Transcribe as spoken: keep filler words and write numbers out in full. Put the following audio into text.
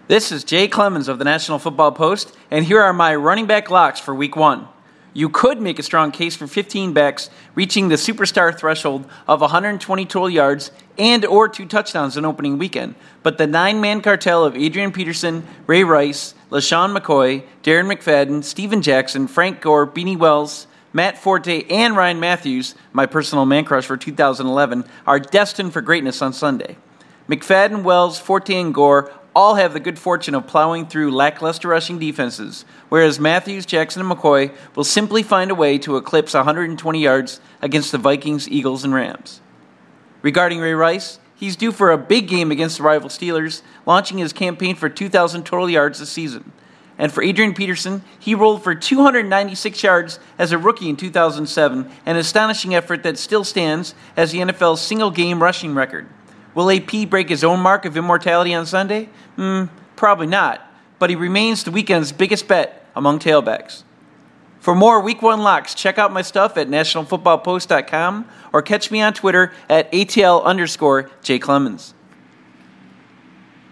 This is Jay Clemens of the National Football Post, and here are my running back locks for Week one. You could make a strong case for fifteen backs reaching the superstar threshold of one hundred twenty total yards and or two touchdowns in opening weekend, but the nine-man cartel of Adrian Peterson, Ray Rice, LaShawn McCoy, Darren McFadden, Steven Jackson, Frank Gore, Beanie Wells, Matt Forte, and Ryan Matthews, my personal man crush for two thousand eleven, are destined for greatness on Sunday. McFadden, Wells, Forte, and Gore all have the good fortune of plowing through lackluster rushing defenses, whereas Matthews, Jackson, and McCoy will simply find a way to eclipse one hundred twenty yards against the Vikings, Eagles, and Rams. Regarding Ray Rice, he's due for a big game against the rival Steelers, launching his campaign for two thousand total yards this season. And for Adrian Peterson, he rolled for two hundred ninety-six yards as a rookie in two thousand seven, an astonishing effort that still stands as the N F L's single-game rushing record. Will A P break his own mark of immortality on Sunday? Hmm, probably not, but he remains the weekend's biggest bet among tailbacks. For more Week one locks, check out my stuff at national football post dot com or catch me on Twitter at ATL underscore Jay Clemens.